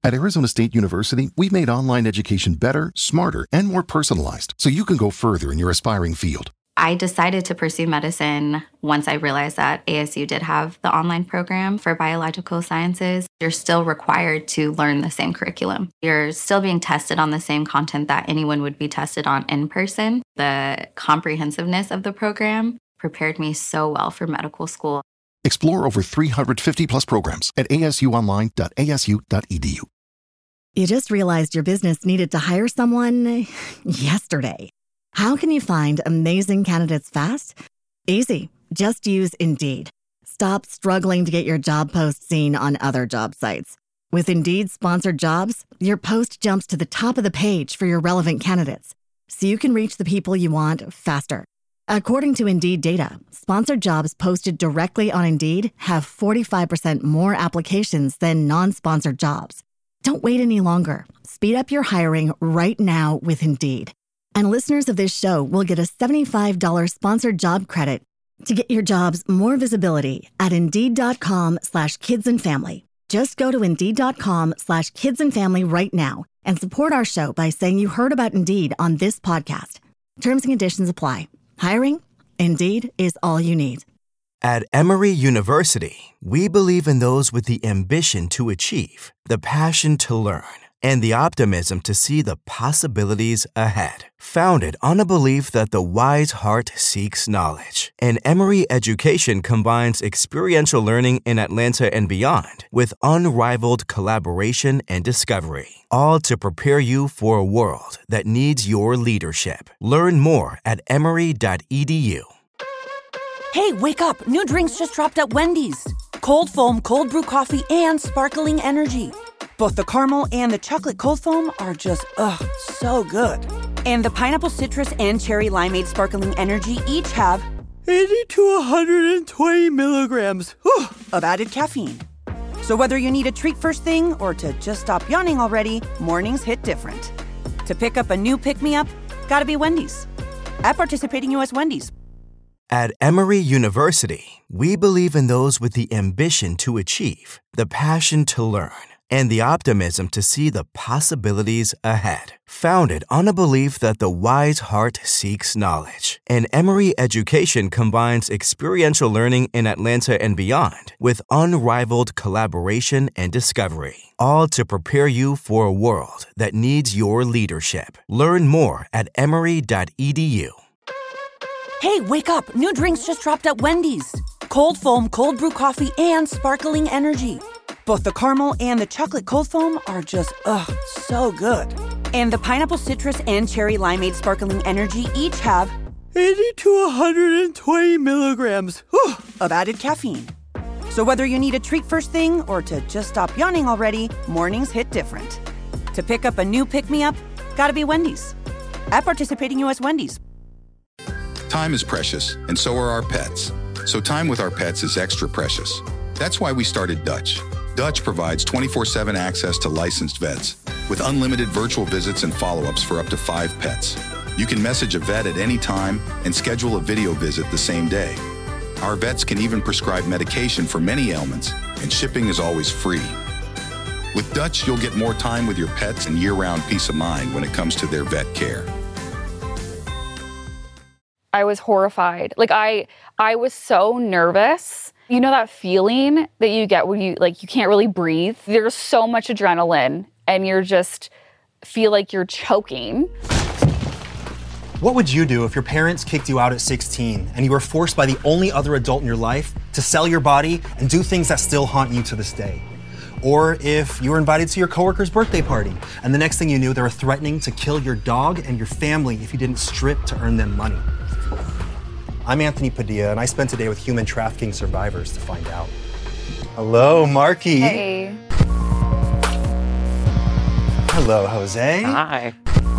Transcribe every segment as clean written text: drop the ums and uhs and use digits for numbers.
At Arizona State University, we've made online education better, smarter, and more personalized so you can go further in your aspiring field. I decided to pursue medicine once I realized that ASU did have the online program for biological sciences. You're still required to learn the same curriculum. You're still being tested on the same content that anyone would be tested on in person. The comprehensiveness of the program prepared me so well for medical school. Explore over 350 plus programs at asuonline.asu.edu. You just realized your business needed to hire someone yesterday. How can you find amazing candidates fast? Easy. Just use Indeed. Stop struggling to get your job post seen on other job sites. With Indeed sponsored jobs, your post jumps to the top of the page for your relevant candidates, so you can reach the people you want faster. According to Indeed data, sponsored jobs posted directly on Indeed have 45% more applications than non-sponsored jobs. Don't wait any longer. Speed up your hiring right now with Indeed. And listeners of this show will get a $75 sponsored job credit to get your jobs more visibility at Indeed.com/kidsandfamily. Just go to Indeed.com/kidsandfamily right now and support our show by saying you heard about Indeed on this podcast. Terms and conditions apply. Hiring? Indeed is all you need. At Emory University, we believe in those with the ambition to achieve, the passion to learn, and the optimism to see the possibilities ahead. Founded on a belief that the wise heart seeks knowledge, and Emory education combines experiential learning in Atlanta and beyond with unrivaled collaboration and discovery, all to prepare you for a world that needs your leadership. Learn more at emory.edu. Hey, wake up! New drinks just dropped at Wendy's. Cold foam, cold brew coffee, and sparkling energy. Both the caramel and the chocolate cold foam are just, so good. And the pineapple citrus and cherry limeade sparkling energy each have 80 to 120 milligrams of added caffeine. So whether you need a treat first thing or to just stop yawning already, mornings hit different. To pick up a new pick-me-up, gotta be Wendy's. At participating U.S. Wendy's. At Emory University, we believe in those with the ambition to achieve, the passion to learn, and the optimism to see the possibilities ahead. Founded on a belief that the wise heart seeks knowledge, and Emory education combines experiential learning in Atlanta and beyond with unrivaled collaboration and discovery, all to prepare you for a world that needs your leadership. Learn more at emory.edu. Hey, wake up! New drinks just dropped at Wendy's. Cold foam, cold brew coffee, and sparkling energy. Both the caramel and the chocolate cold foam are just, so good. And the pineapple citrus and cherry limeade sparkling energy each have 80 to 120 milligrams of added caffeine. So whether you need a treat first thing or to just stop yawning already, mornings hit different. To pick up a new pick-me-up, gotta be Wendy's. At participating U.S. Wendy's. Time is precious, and so are our pets. So time with our pets is extra precious. That's why we started Dutch. Dutch provides 24/7 access to licensed vets with unlimited virtual visits and follow-ups for up to 5 pets. You can message a vet at any time and schedule a video visit the same day. Our vets can even prescribe medication for many ailments, and shipping is always free. With Dutch, you'll get more time with your pets and year-round peace of mind when it comes to their vet care. I was horrified. I was so nervous. You know that feeling that you get when you can't really breathe? There's so much adrenaline and you're just feel like you're choking. What would you do if your parents kicked you out at 16 and you were forced by the only other adult in your life to sell your body and do things that still haunt you to this day? Or if you were invited to your coworker's birthday party and the next thing you knew, they were threatening to kill your dog and your family if you didn't strip to earn them money. I'm Anthony Padilla, and I spent a day with human trafficking survivors to find out. Hello, Marky. Hey. Hello, Jose. Hi.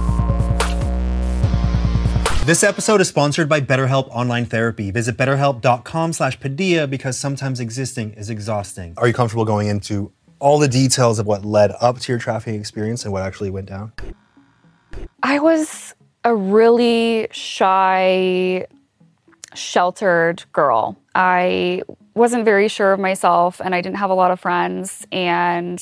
This episode is sponsored by BetterHelp Online Therapy. Visit betterhelp.com/Padilla because sometimes existing is exhausting. Are you comfortable going into all the details of what led up to your trafficking experience and what actually went down? I was a really shy, sheltered girl. I wasn't very sure of myself and I didn't have a lot of friends, and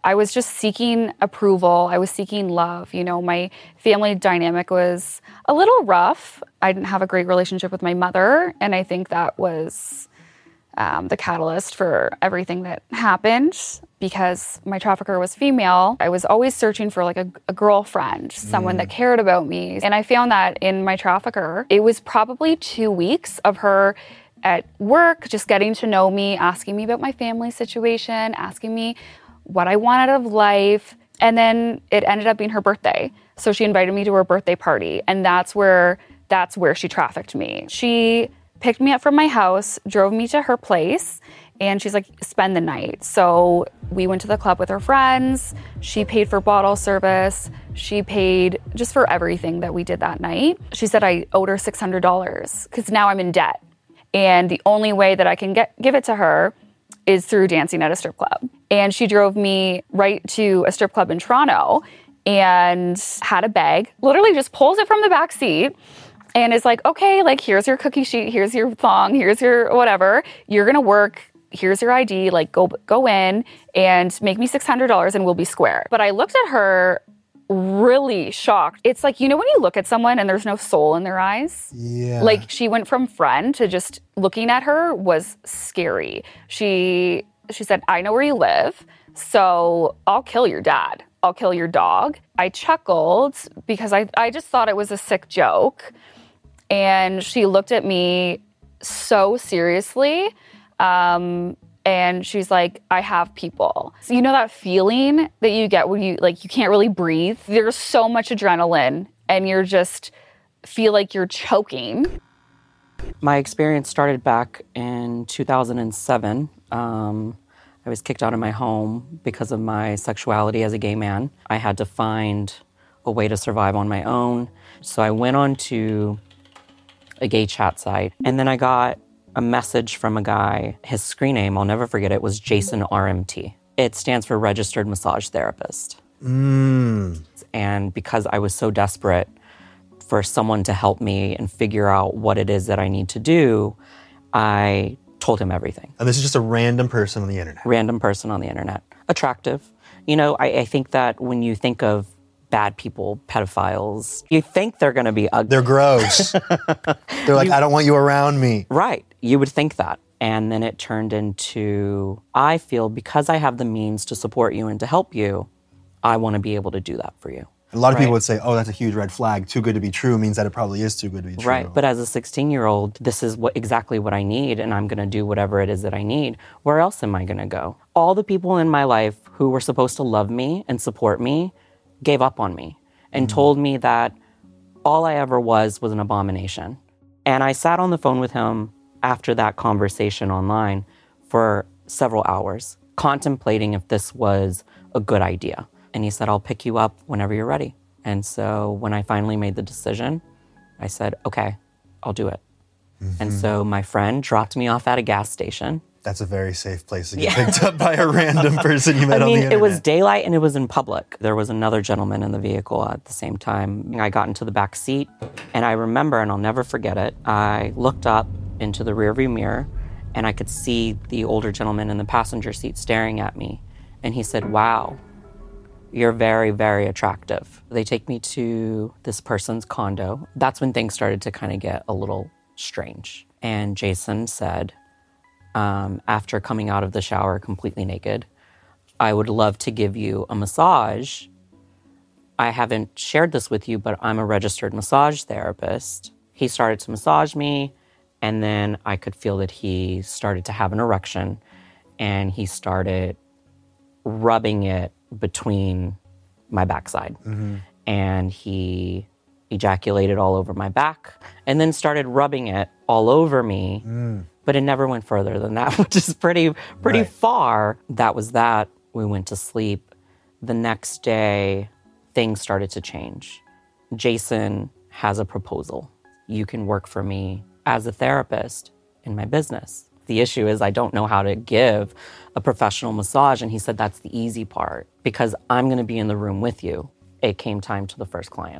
I was just seeking approval. I was seeking love. My family dynamic was a little rough. I didn't have a great relationship with my mother, and I think that was the catalyst for everything that happened. Because my trafficker was female, I was always searching for like a girlfriend, someone that cared about me. And I found that in my trafficker. It was probably 2 weeks of her at work, just getting to know me, asking me about my family situation, asking me what I wanted out of life. And then it ended up being her birthday. So she invited me to her birthday party. And that's where she trafficked me. She picked me up from my house, drove me to her place, and she's like, spend the night. So we went to the club with her friends. She paid for bottle service. She paid just for everything that we did that night. She said I owed her $600 because now I'm in debt. And the only way that I can give it to her is through dancing at a strip club. And she drove me right to a strip club in Toronto and had a bag, literally just pulls it from the back seat and is like, okay, like, here's your cookie sheet, here's your thong, here's your whatever. You're gonna work, here's your ID, like, go in and make me $600 and we'll be square. But I looked at her really shocked. It's like, when you look at someone and there's no soul in their eyes? Yeah. Like, she went from friend to just looking at her was scary. She said, I know where you live, so I'll kill your dad. I'll kill your dog. I chuckled because I just thought it was a sick joke. And she looked at me so seriously. And she's like, I have people. So that feeling that you get when you can't really breathe? There's so much adrenaline and you're just feel like you're choking. My experience started back in 2007. I was kicked out of my home because of my sexuality as a gay man. I had to find a way to survive on my own. So I went on to a gay chat site, and then I got a message from a guy. His screen name, I'll never forget it, was Jason RMT. It stands for Registered Massage Therapist. And because I was so desperate for someone to help me and figure out what it is that I need to do, I told him everything. And this is just a random person on the internet. Random person on the internet. Attractive. I think that when you think of bad people, pedophiles, you think they're going to be ugly. They're gross. They're like, I don't want you around me. Right. You would think that. And then it turned into, I feel because I have the means to support you and to help you, I want to be able to do that for you. A lot of people would say, oh, that's a huge red flag. Too good to be true means that it probably is too good to be true. Right. But as a 16-year-old, this is exactly what I need, and I'm going to do whatever it is that I need. Where else am I going to go? All the people in my life who were supposed to love me and support me gave up on me and told me that all I ever was an abomination. And I sat on the phone with him after that conversation online for several hours, contemplating if this was a good idea. And he said, I'll pick you up whenever you're ready. And so when I finally made the decision, I said, okay, I'll do it. And so my friend dropped me off at a gas station. That's a very safe place to get picked up by a random person you met on the internet. It was daylight and it was in public. There was another gentleman in the vehicle at the same time. I got into the back seat and I remember, and I'll never forget it, I looked up into the rearview mirror and I could see the older gentleman in the passenger seat staring at me. And he said, wow, you're very, very attractive. They take me to this person's condo. That's when things started to kind of get a little strange. And Jason said, after coming out of the shower completely naked, I would love to give you a massage. I haven't shared this with you, but I'm a registered massage therapist. He started to massage me, and then I could feel that he started to have an erection, and he started rubbing it between my backside. And he ejaculated all over my back and then started rubbing it all over me. But it never went further than that, which is pretty far. That was that. We went to sleep. The next day, things started to change. Jason has a proposal. You can work for me as a therapist in my business. The issue is I don't know how to give a professional massage. And he said, that's the easy part because I'm going to be in the room with you. It came time to the first client.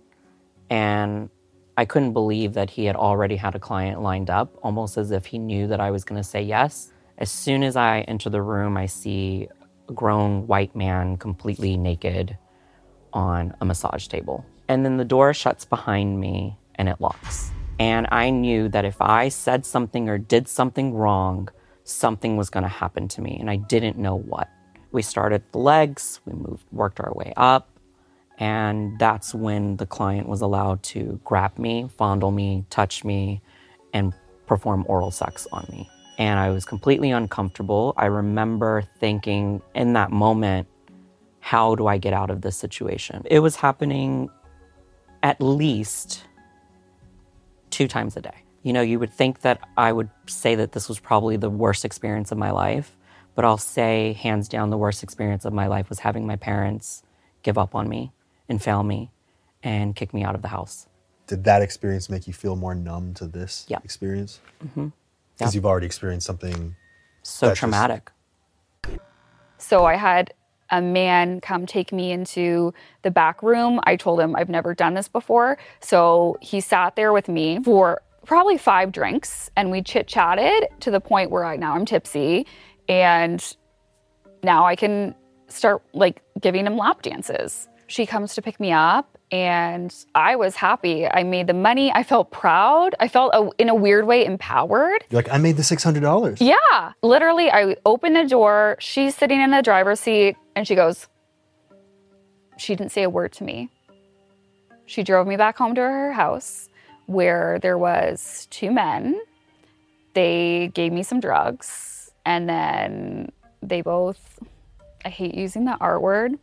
And I couldn't believe that he had already had a client lined up, almost as if he knew that I was going to say yes. As soon as I enter the room, I see a grown white man completely naked on a massage table. And then the door shuts behind me and it locks. And I knew that if I said something or did something wrong, something was going to happen to me, and I didn't know what. We started the legs, we worked our way up, and that's when the client was allowed to grab me, fondle me, touch me, and perform oral sex on me. And I was completely uncomfortable. I remember thinking in that moment, how do I get out of this situation? It was happening at least 2 times a day. You know, you would think that I would say that this was probably the worst experience of my life, but I'll say hands down the worst experience of my life was having my parents give up on me and fail me and kick me out of the house. Did that experience make you feel more numb to this experience? Mm-hmm. Because you've already experienced something so traumatic. So I had a man come take me into the back room. I told him I've never done this before. So he sat there with me for probably 5 drinks, and we chit-chatted to the point where I'm tipsy, and now I can start like giving him lap dances. She comes to pick me up, and I was happy. I made the money. I felt proud. I felt, in a weird way, empowered. You're like, I made the $600. Yeah. Literally, I opened the door. She's sitting in the driver's seat, and she goes, she didn't say a word to me. She drove me back home to her house, where there was 2 men. They gave me some drugs, and then they both, I hate using the R word,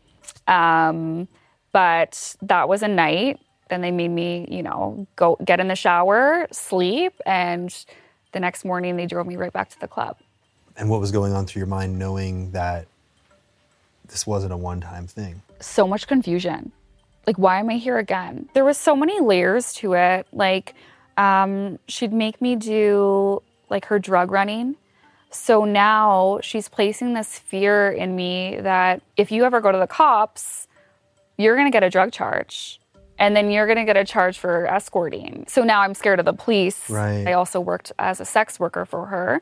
but that was a night. Then they made me, go get in the shower, sleep, and the next morning they drove me right back to the club. And what was going on through your mind knowing that this wasn't a one-time thing? So much confusion. Like, why am I here again? There was so many layers to it. Like, she'd make me do, like, her drug running. So now she's placing this fear in me that if you ever go to the cops, you're going to get a drug charge. And then you're going to get a charge for escorting. So now I'm scared of the police. Right. I also worked as a sex worker for her.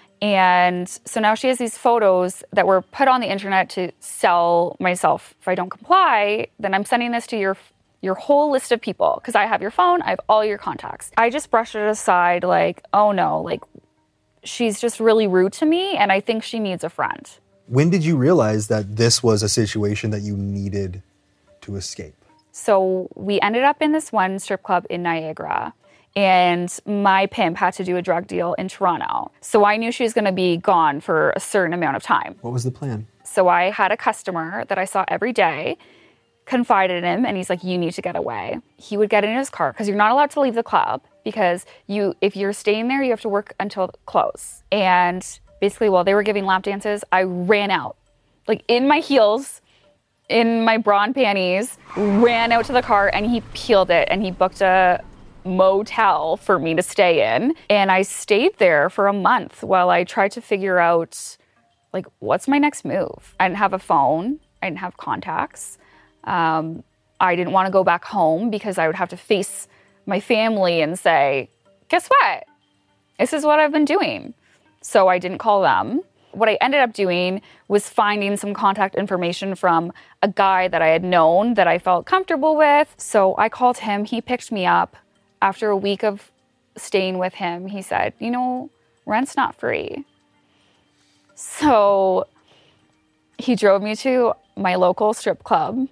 And so now she has these photos that were put on the internet to sell myself. If I don't comply, then I'm sending this to your whole list of people, because I have your phone, I have all your contacts. I just brushed it aside like, oh no, like she's just really rude to me and I think she needs a friend. When did you realize that this was a situation that you needed to escape? So we ended up in this one strip club in Niagara. And my pimp had to do a drug deal in Toronto. So I knew she was going to be gone for a certain amount of time. What was the plan? So I had a customer that I saw every day, confided in him, and he's like, you need to get away. He would get in his car, because you're not allowed to leave the club, because if you're staying there, you have to work until close. And basically, while they were giving lap dances, I ran out, like in my heels, in my bra and panties, ran out to the car, and he peeled it, and he booked a motel for me to stay in. And I stayed there for a month while I tried to figure out, like, what's my next move? I didn't have a phone. I didn't have contacts. I didn't want to go back home because I would have to face my family and say, guess what? This is what I've been doing. So I didn't call them. What I ended up doing was finding some contact information from a guy that I had known that I felt comfortable with. So I called him. He picked me up. After a week of staying with him, he said, rent's not free. So he drove me to my local strip club.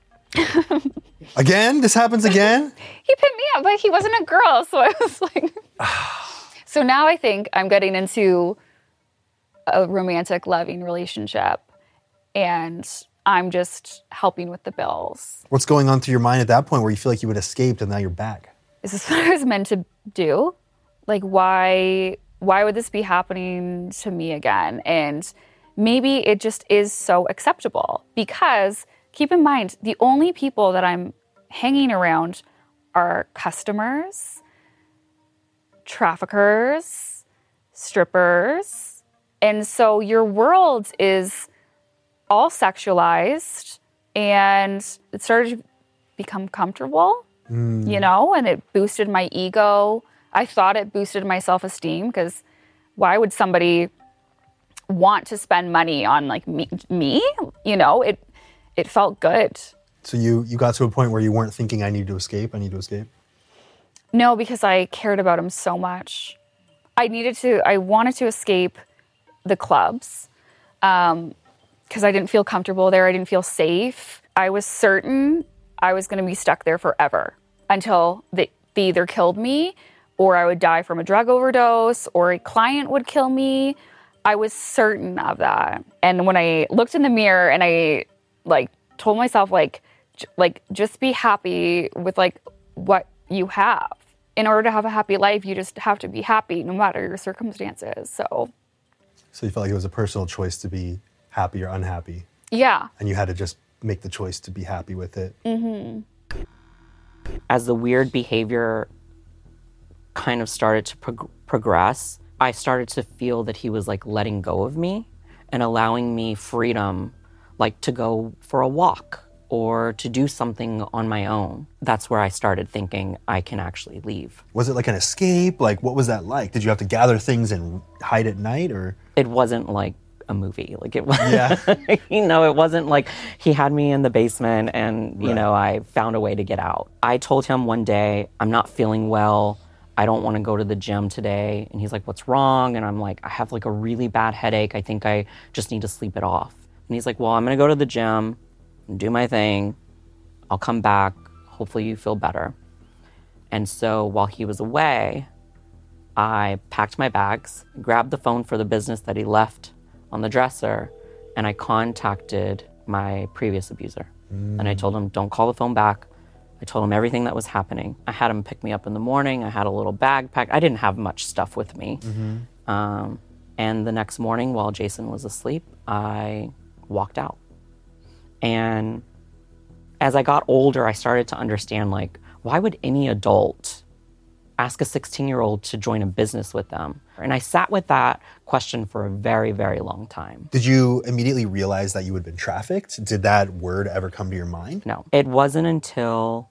Again? This happens again? He picked me up, but he wasn't a girl. So I was like, so now I think I'm getting into a romantic, loving relationship. And I'm just helping with the bills. What's going on through your mind at that point where you feel like you had escaped and now you're back? Is this what I was meant to do? Like, why would this be happening to me again? And maybe it just is so acceptable, because keep in mind, the only people that I'm hanging around are customers, traffickers, strippers. And so your world is all sexualized, and it started to become comfortable. And it boosted my ego. I thought it boosted my self-esteem, because why would somebody want to spend money on like me. You know, it felt good. So you got to a point where you weren't thinking, I need to escape. No, because I cared about him so much. I wanted to escape the clubs because I didn't feel comfortable there. I didn't feel safe. I was certain I was going to be stuck there forever until they either killed me or I would die from a drug overdose or a client would kill me. I was certain of that. And when I looked in the mirror and I like told myself like just be happy with like what you have. In order to have a happy life, you just have to be happy no matter your circumstances. So you felt like it was a personal choice to be happy or unhappy. Yeah. And you had to just make the choice to be happy with it. Mm-hmm. As the weird behavior kind of started to progress, I started to feel that he was like letting go of me and allowing me freedom, like to go for a walk or to do something on my own. That's where I started thinking I can actually leave. Was it like an escape? Like, what was that like? Did you have to gather things and hide at night, or? It wasn't like a movie. Like it was, it wasn't like he had me in the basement and, I found a way to get out. I told him one day, I'm not feeling well. I don't want to go to the gym today. And he's like, what's wrong? And I'm like, I have like a really bad headache. I think I just need to sleep it off. And he's like, well, I'm going to go to the gym and do my thing. I'll come back. Hopefully you feel better. And so while he was away, I packed my bags, grabbed the phone for the business that he left on the dresser, and I contacted my previous abuser. And I told him, don't call the phone back. I told him everything that was happening. I had him pick me up in the morning. I had a little bag packed. I didn't have much stuff with me. And the next morning, while Jason was asleep, I walked out. And as I got older, I started to understand, like, why would any adult ask a 16-year-old to join a business with them? And I sat with that question for a very, very long time. Did you immediately realize that you had been trafficked? Did that word ever come to your mind? No. It wasn't until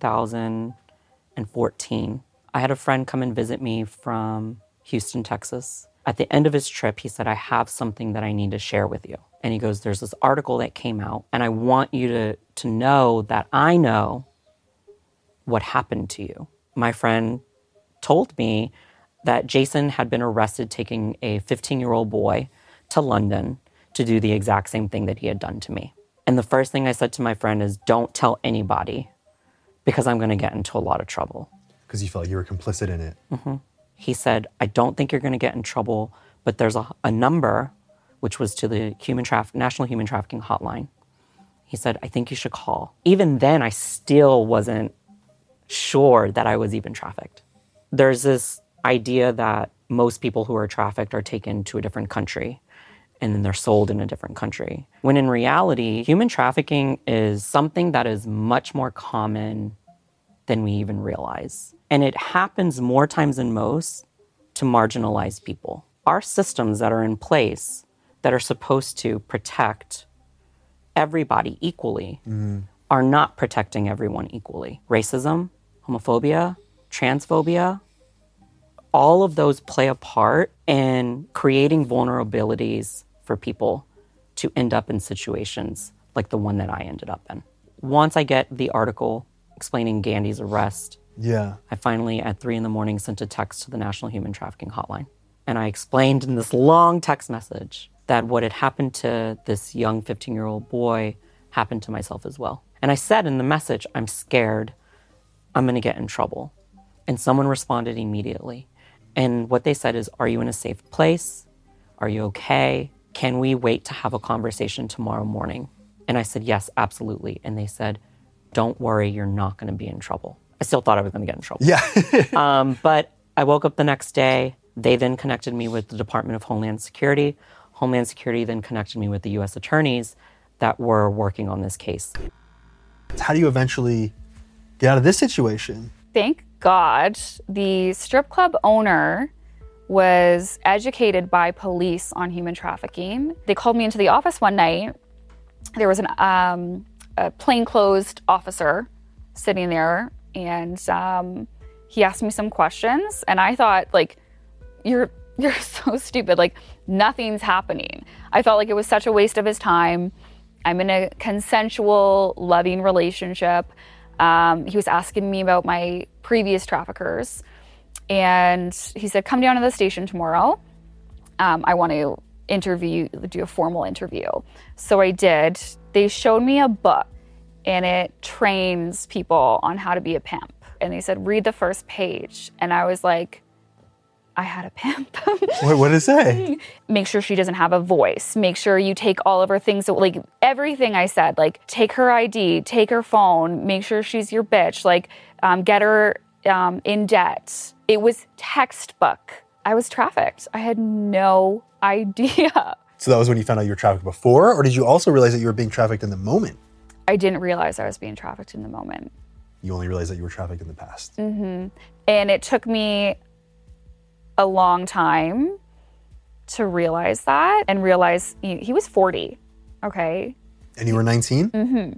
2014. I had a friend come and visit me from Houston, Texas. At the end of his trip, he said, I have something that I need to share with you. And he goes, there's this article that came out, and I want you to know that I know what happened to you. My friend told me that Jason had been arrested taking a 15-year-old boy to London to do the exact same thing that he had done to me. And the first thing I said to my friend is, don't tell anybody, because I'm going to get into a lot of trouble. Because you felt like you were complicit in it. Mm-hmm. He said, I don't think you're going to get in trouble, but there's a number, which was to the National Human Trafficking Hotline. He said, I think you should call. Even then, I still wasn't sure that I was even trafficked. There's this idea that most people who are trafficked are taken to a different country and then they're sold in a different country. When in reality, human trafficking is something that is much more common than we even realize. And it happens more times than most to marginalized people. Our systems that are in place that are supposed to protect everybody equally are not protecting everyone equally. Racism, homophobia, transphobia, all of those play a part in creating vulnerabilities for people to end up in situations like the one that I ended up in. Once I get the article explaining Gandhi's arrest, I finally, at 3 a.m, sent a text to the National Human Trafficking Hotline. And I explained in this long text message that what had happened to this young 15-year-old boy happened to myself as well. And I said in the message, I'm scared, I'm gonna get in trouble. And someone responded immediately. And what they said is, are you in a safe place? Are you okay? Can we wait to have a conversation tomorrow morning? And I said, yes, absolutely. And they said, don't worry, you're not gonna be in trouble. I still thought I was gonna get in trouble. But I woke up the next day. They then connected me with the Department of Homeland Security. Homeland Security then connected me with the U.S. attorneys that were working on this case. How do you eventually get out of this situation? Thank God the strip club owner was educated by police on human trafficking. They called me into the office one night. There was a plainclothes officer sitting there, and he asked me some questions, and I thought, like, you're you're so stupid. Like, nothing's happening. I felt like it was such a waste of his time. I'm in a consensual, loving relationship. He was asking me about my previous traffickers. And he said, come down to the station tomorrow. I want to do a formal interview. So I did. They showed me a book, and it trains people on how to be a pimp. And they said, read the first page. And I was like, I had a pimp. What did it say? Make sure she doesn't have a voice. Make sure you take all of her things. Like, everything I said, like, take her ID, take her phone, make sure she's your bitch, like, get her in debt. It was textbook. I was trafficked. I had no idea. So that was when you found out you were trafficked before, or did you also realize that you were being trafficked in the moment? I didn't realize I was being trafficked in the moment. You only realized that you were trafficked in the past. Mm-hmm. And it took me a long time to realize that and realize he was 40, okay? And you were 19? Mm-hmm.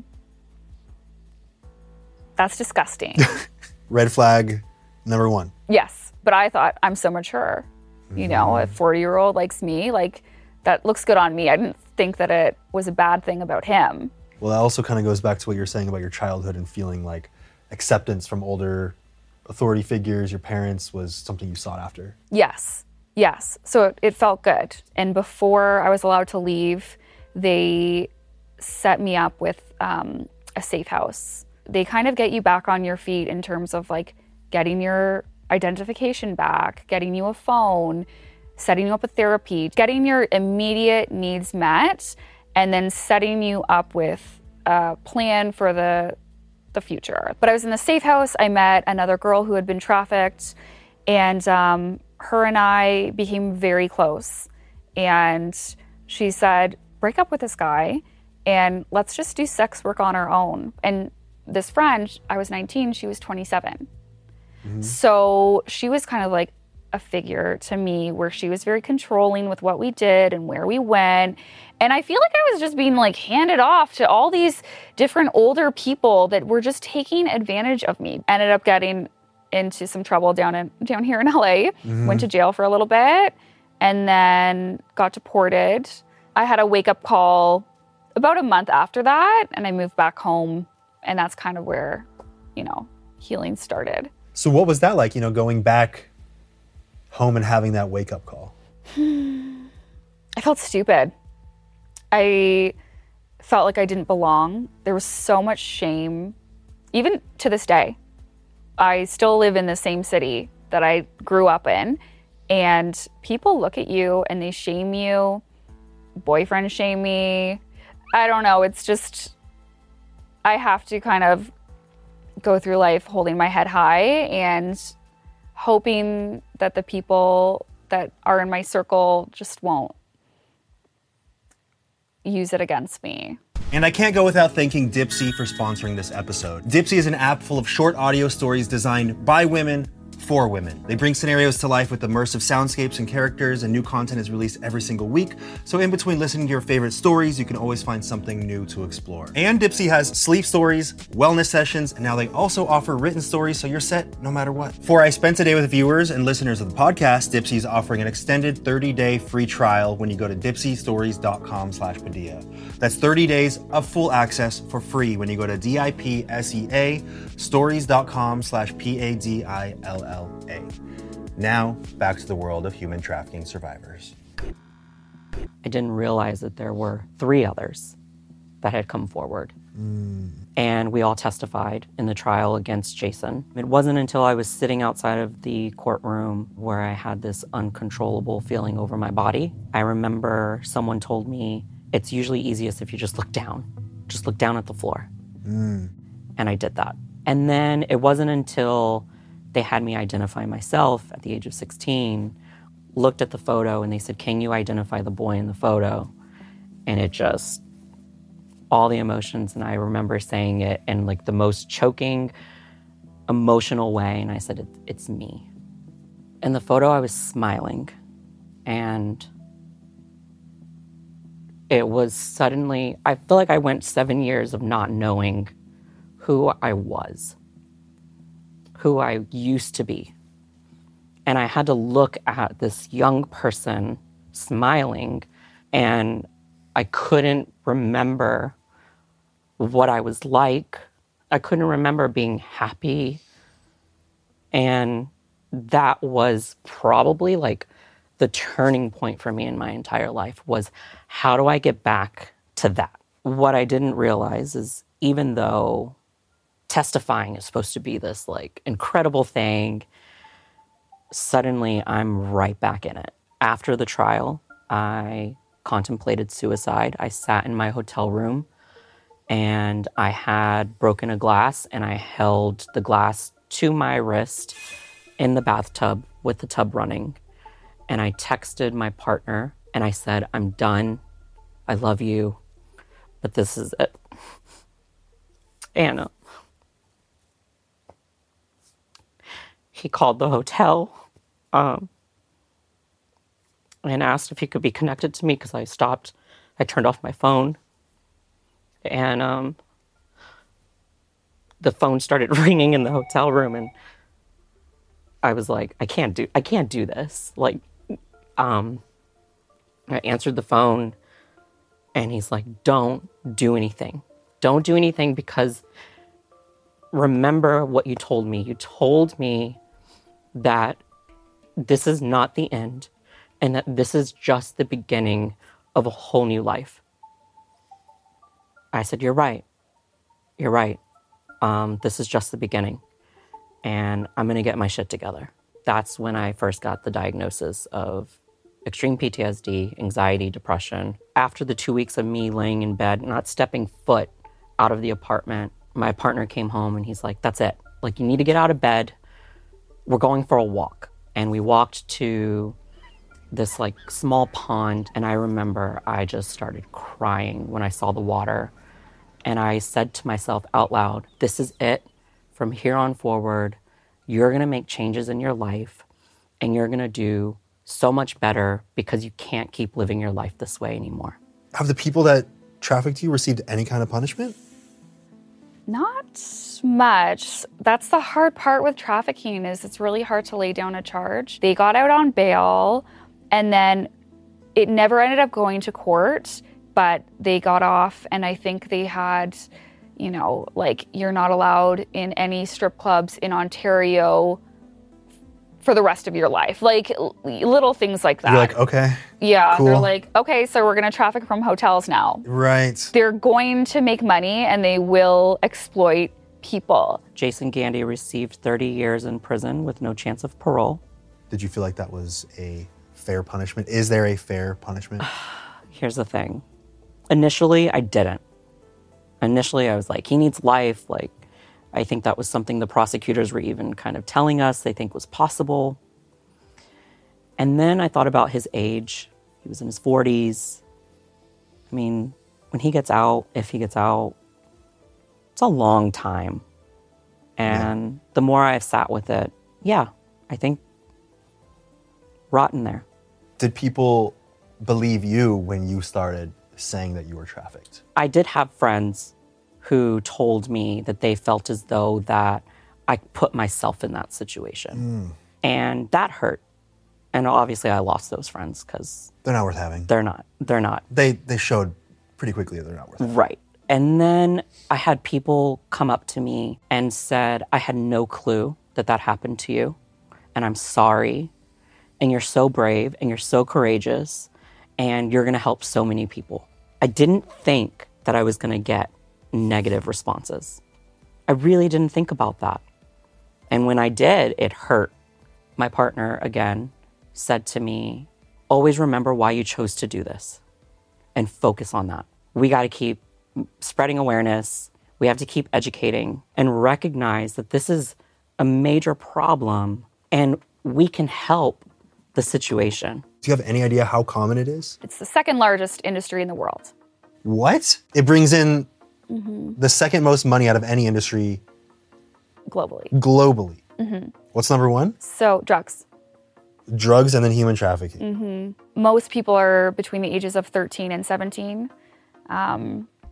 That's disgusting. Red flag number one. Yes, but I thought, I'm so mature. You know, a 40-year-old likes me, like, that looks good on me. I didn't think that it was a bad thing about him. Well, that also kind of goes back to what you're saying about your childhood and feeling like acceptance from older authority figures, your parents, was something you sought after. Yes. So it felt good. And before I was allowed to leave, they set me up with a safe house. They kind of get you back on your feet in terms of, like, getting your identification back, getting you a phone, setting you up with therapy, getting your immediate needs met, and then setting you up with a plan for the future. But I was in the safe house. I met another girl who had been trafficked, and her and I became very close. And she said, break up with this guy and let's just do sex work on our own. And this friend, I was 19, she was 27. Mm-hmm. So she was kind of like a figure to me where she was very controlling with what we did and where we went. And I feel like I was just being, like, handed off to all these different older people that were just taking advantage of me. Ended up getting into some trouble down here in LA. Mm-hmm. Went to jail for a little bit and then got deported. I had a wake-up call about a month after that, and I moved back home, and that's kind of where, healing started. So what was that like, going back home and having that wake-up call? I felt stupid. I felt like I didn't belong. There was so much shame. Even to this day, I still live in the same city that I grew up in, and people look at you and they shame you. Boyfriends shame me. I don't know. It's just, I have to kind of go through life holding my head high and hoping that the people that are in my circle just won't use it against me. And I can't go without thanking Dipsea for sponsoring this episode. Dipsea is an app full of short audio stories designed by women for women. They bring scenarios to life with immersive soundscapes and characters, and new content is released every single week. So in between listening to your favorite stories, you can always find something new to explore. And Dipsea has sleep stories, wellness sessions, and now they also offer written stories, so you're set no matter what. For I Spent Today with viewers and listeners of the podcast, Dipsea is offering an extended 30-day free trial when you go to dipseastories.com/Padilla. That's 30 days of full access for free when you go to DIPSEA stories.com/PADILLA. Now, back to the world of human trafficking survivors. I didn't realize that there were 3 others that had come forward. And we all testified in the trial against Jason. It wasn't until I was sitting outside of the courtroom where I had this uncontrollable feeling over my body. I remember someone told me, it's usually easiest if you just look down. Just look down at the floor. And I did that. And then it wasn't until they had me identify myself at the age of 16, looked at the photo, and they said, can you identify the boy in the photo? And it just, all the emotions, and I remember saying it in like the most choking, emotional way, and I said, it's me. In the photo, I was smiling, and it was suddenly, I feel like I went 7 years of not knowing who I was, who I used to be. And I had to look at this young person smiling, and I couldn't remember what I was like. I couldn't remember being happy. And that was probably like the turning point for me in my entire life, was how do I get back to that? What I didn't realize is, even though testifying is supposed to be this like incredible thing, suddenly I'm right back in it. After the trial, I contemplated suicide. I sat in my hotel room and I had broken a glass, and I held the glass to my wrist in the bathtub with the tub running. And I texted my partner and I said, I'm done. I love you, but this is it. And he called the hotel and asked if he could be connected to me, because I turned off my phone. And the phone started ringing in the hotel room, and I was like, I can't do this. Like, I answered the phone, and he's like, don't do anything. Don't do anything, because remember what you told me. You told me that this is not the end, and that this is just the beginning of a whole new life. I said, you're right. You're right. This is just the beginning, and I'm going to get my shit together. That's when I first got the diagnosis of extreme PTSD, anxiety, depression. After the 2 weeks of me laying in bed, not stepping foot out of the apartment, my partner came home and he's like, that's it. Like, you need to get out of bed. We're going for a walk. And we walked to this like small pond, and I remember I just started crying when I saw the water. And I said to myself out loud, this is it. From here on forward, you're gonna make changes in your life, and you're gonna do so much better, because you can't keep living your life this way anymore. Have the people that trafficked you received any kind of punishment? Not much. That's the hard part with trafficking, is it's really hard to lay down a charge. They got out on bail, and then it never ended up going to court, but they got off, and I think they had, you know, like, you're not allowed in any strip clubs in Ontario for the rest of your life. Like, little things like that. You're like, okay. Yeah, cool. They're like, okay, so we're gonna traffic from hotels now. Right. They're going to make money, and they will exploit people. Jason Gandy received 30 years in prison with no chance of parole. Did you feel like that was a fair punishment? Is there a fair punishment? Here's the thing. Initially, I didn't. Initially, I was like, he needs life. Like, I think that was something the prosecutors were even kind of telling us they think was possible. And then I thought about his age. He was in his 40s. I mean, when he gets out, if he gets out, it's a long time. And the more I've sat with it, yeah, I think rotten there. Did people believe you when you started saying that you were trafficked? I did have friends who told me that they felt as though that I put myself in that situation. And that hurt. And obviously I lost those friends, because they're not worth having. They're not. They showed pretty quickly that they're not worth having. Right. And then I had people come up to me and said, I had no clue that that happened to you, and I'm sorry, and you're so brave, and you're so courageous, and you're gonna help so many people. I didn't think that I was gonna get negative responses. I really didn't think about that. And when I did, it hurt. My partner, again, said to me, always remember why you chose to do this and focus on that. We gotta keep spreading awareness. We have to keep educating and recognize that this is a major problem, and we can help the situation. Do you have any idea how common it is? It's the second largest industry in the world. What? It brings in the second most money out of any industry globally. What's number one? So drugs. Drugs and then human trafficking. Most people are between the ages of 13 and 17.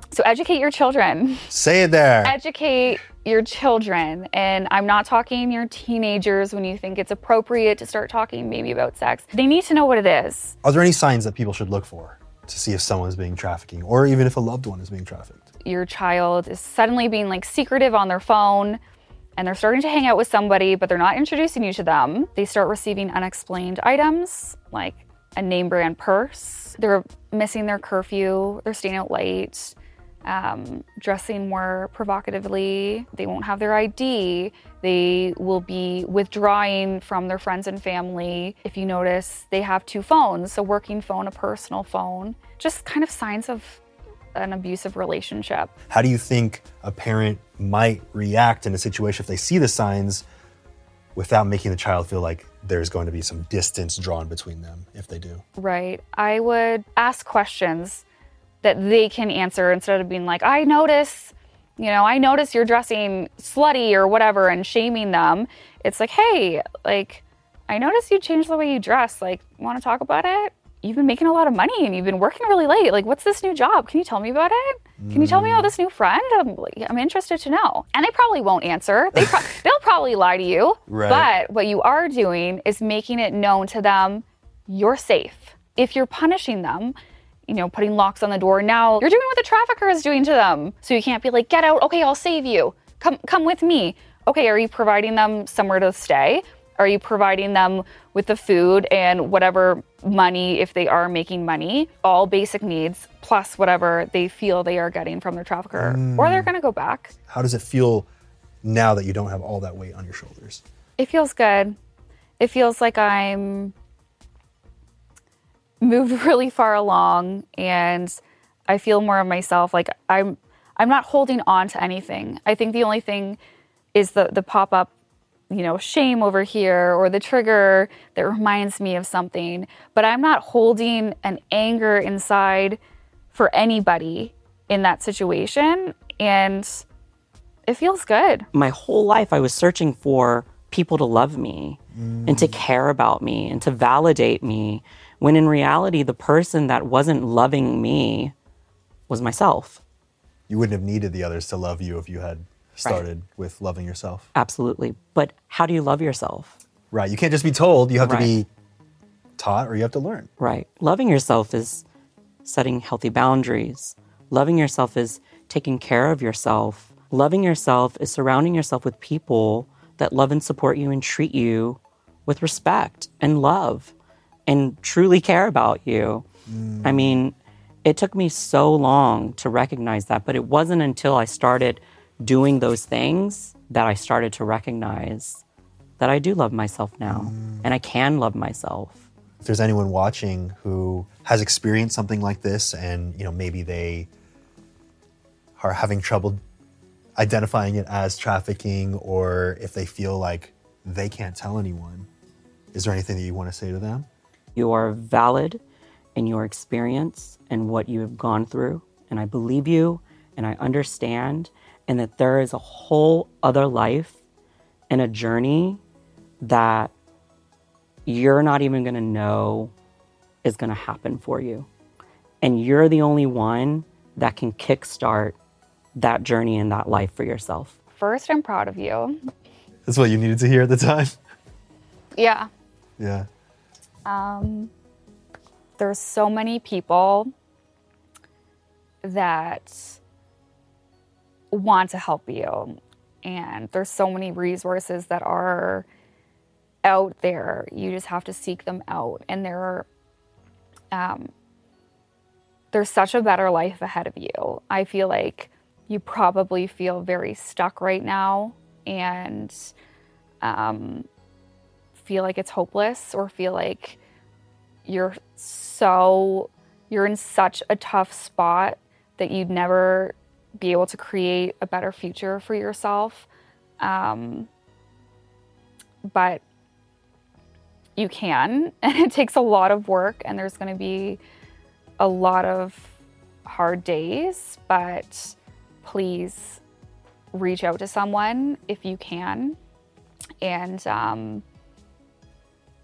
So educate your children. Say it there. Educate your children. And I'm not talking your teenagers when you think it's appropriate to start talking maybe about sex. They need to know what it is. Are there any signs that people should look for to see if someone's being trafficking, or even if a loved one is being trafficked? Your child is suddenly being like secretive on their phone, and they're starting to hang out with somebody, but they're not introducing you to them. They start receiving unexplained items, like a name brand purse. They're missing their curfew. They're staying out late, dressing more provocatively. They won't have their ID. They will be withdrawing from their friends and family. If you notice, they have 2 phones, a working phone, a personal phone. Just kind of signs of an abusive relationship. How do you think a parent might react in a situation if they see the signs without making the child feel like there's going to be some distance drawn between them if they do? Right. I would ask questions that they can answer instead of being like, I notice you're dressing slutty or whatever and shaming them. It's like, hey, like, I noticed you changed the way you dress. Like, want to talk about it? You've been making a lot of money and you've been working really late. Like, what's this new job? Can you tell me about it? Can you tell me about this new friend? I'm interested to know. And they probably won't answer. They'll probably lie to you. Right. But what you are doing is making it known to them you're safe. If you're punishing them, putting locks on the door, now you're doing what the trafficker is doing to them. So you can't be like, get out. Okay, I'll save you. Come with me. Okay, are you providing them somewhere to stay? Are you providing them with the food and whatever money, if they are making money, all basic needs, plus whatever they feel they are getting from their trafficker, or they're gonna go back. How does it feel now that you don't have all that weight on your shoulders? It feels good. It feels like I'm moved really far along and I feel more of myself. Like I'm not holding on to anything. I think the only thing is the pop-up, shame over here or the trigger that reminds me of something, but I'm not holding an anger inside for anybody in that situation, and it feels good. My whole life I was searching for people to love me and to care about me and to validate me, when in reality the person that wasn't loving me was myself. You wouldn't have needed the others to love you if you had started with loving yourself. Absolutely. But how do you love yourself? Right. You can't just be told. You have to be taught, or you have to learn. Right. Loving yourself is setting healthy boundaries. Loving yourself is taking care of yourself. Loving yourself is surrounding yourself with people that love and support you and treat you with respect and love and truly care about you. I mean, it took me so long to recognize that, but it wasn't until I started doing those things that I started to recognize that I do love myself now and I can love myself. If there's anyone watching who has experienced something like this and, maybe they are having trouble identifying it as trafficking, or if they feel like they can't tell anyone, is there anything that you want to say to them? You are valid in your experience and what you have gone through, and I believe you and I understand, and that there is a whole other life and a journey that you're not even gonna know is gonna happen for you. And you're the only one that can kickstart that journey and that life for yourself. First, I'm proud of you. That's what you needed to hear at the time? Yeah. Yeah. There's so many people that want to help you, and there's so many resources that are out there. You just have to seek them out, and there's such a better life ahead of you. I feel like you probably feel very stuck right now and feel like it's hopeless, or feel like you're in such a tough spot that you'd never be able to create a better future for yourself. But you can, and it takes a lot of work, and there's going to be a lot of hard days, but please reach out to someone if you can. And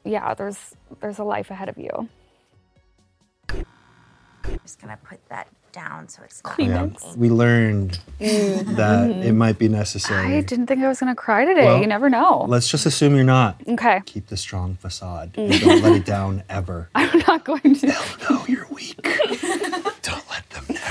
there's a life ahead of you. I'm just gonna put that down so it's not Kleenex. We learned that it might be necessary. I didn't think I was going to cry today. Well, you never know. Let's just assume you're not. Okay. Keep the strong facade. And don't let it down ever. I'm not going to. They'll know you're weak. Don't let them know.